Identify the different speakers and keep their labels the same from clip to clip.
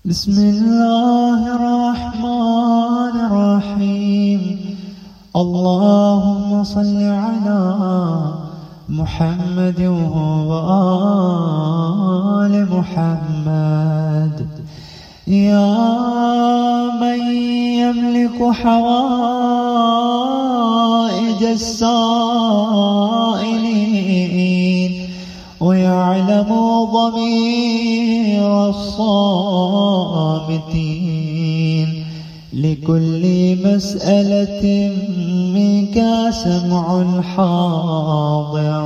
Speaker 1: بسم الله الرحمن الرحيم. اللهم صل على محمد وآل محمد. يا من يملك حوائج السائلين ويعلم ضمير الصامتين، لكل مسألة منك سمع حاضر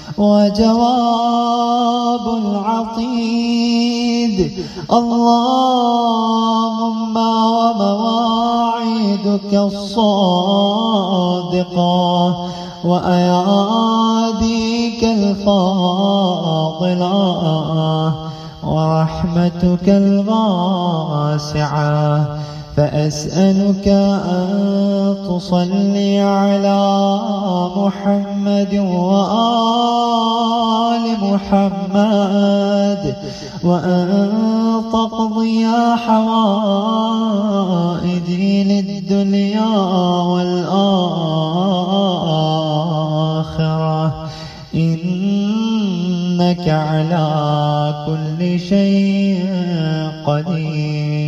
Speaker 1: وجواب عطيد. اللهم ومواعيدك الصادقة وأياديك الفاضلة ورحمتك الواسعة، فأسألك أن تصلي على محمد وآل محمد، وأن تقضي حوائجي للدنيا والآخرة، إنك على كل شيء قدير.